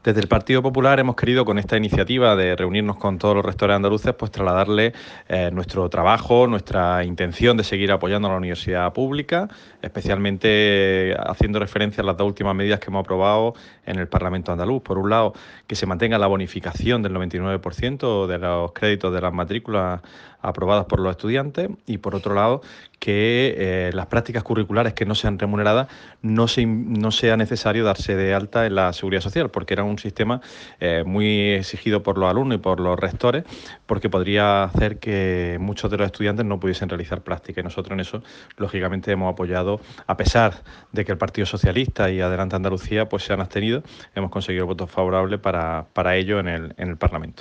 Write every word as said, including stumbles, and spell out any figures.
Desde el Partido Popular hemos querido, con esta iniciativa de reunirnos con todos los rectores andaluces, pues trasladarle eh, nuestro trabajo, nuestra intención de seguir apoyando a la universidad pública, especialmente eh, haciendo referencia a las dos últimas medidas que hemos aprobado en el Parlamento andaluz. Por un lado, que se mantenga la bonificación del noventa y nueve por ciento de los créditos de las matrículas aprobadas por los estudiantes, y por otro lado, que eh, las prácticas curriculares que no sean remuneradas no, se, no sea necesario darse de alta en la Seguridad Social, porque era un sistema eh, muy exigido por los alumnos y por los rectores, porque podría hacer que muchos de los estudiantes no pudiesen realizar práctica. Y nosotros en eso, lógicamente, hemos apoyado, a pesar de que el Partido Socialista y Adelante Andalucía pues se han abstenido, hemos conseguido votos favorables para, para ello en el, en el Parlamento.